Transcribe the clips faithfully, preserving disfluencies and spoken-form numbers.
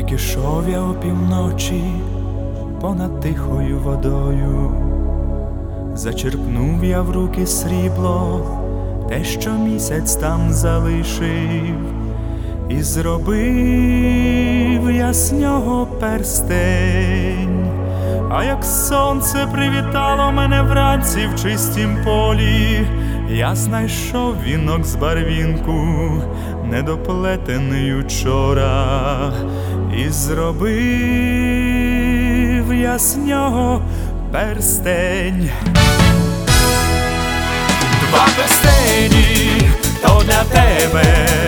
Як ішов я опівночі понад тихою водою, зачерпнув я в руки срібло, те, що місяць там залишив, і зробив я з нього перстень. А як сонце привітало мене вранці в чистім полі, я знайшов вінок з барвінку, недоплетений учора, і зробив я з нього перстень. Два перстені то для тебе,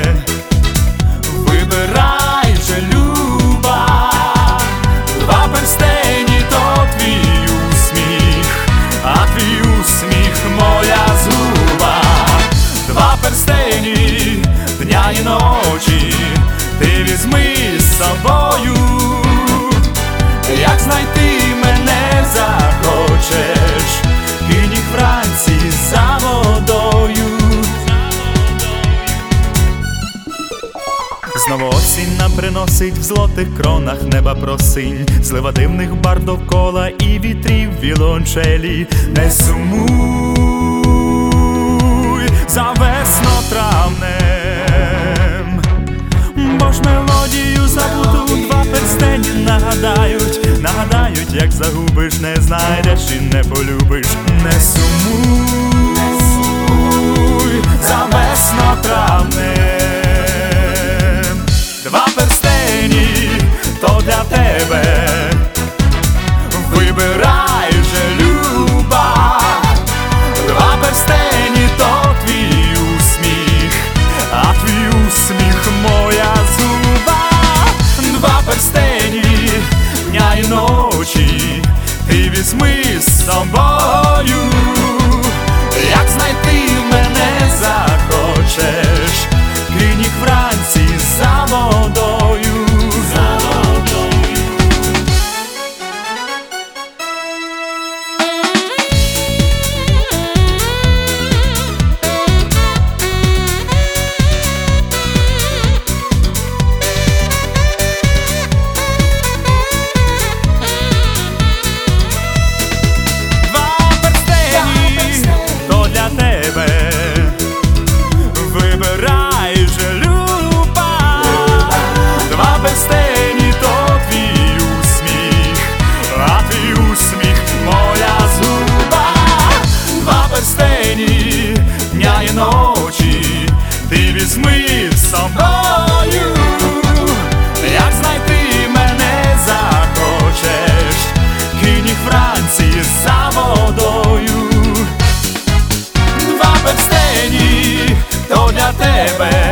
вибирай же, люба. Два перстені то твій усміх, а твій усміх моя згуба. Два перстені дня і ночі ти візьми з собою. Як знайти мене захочеш, кинь їх вранці за водою. Знову осінь нам приносить в золотих кронах неба просинь, злива дивних бар довкола і вітрів віолончелі. Не сумуй за весно-травнем, бо ж мелодію забуту два перстені нагадають, нагадають, як загубиш, не знайдеш і не полюбиш. Не сумуй за весно-травнем. Два перстені то для тебе, вибирай же, люба. Два перстені то твій усміх, а твій усміх моя зуба. Два перстені дня і ночі ти візьми з собою. Як знайти мене захочеш, кинь їх вранці за водою. За водою. Два перстені то для тебе, вибирай же, люба. Два перстені то твій усміх, а твій усміх моя зуба. Два перстені дня і ночі ти візьми з собою. Як знайти мене захочеш, кинь їх вранці за водою. Два перстені то для тебе,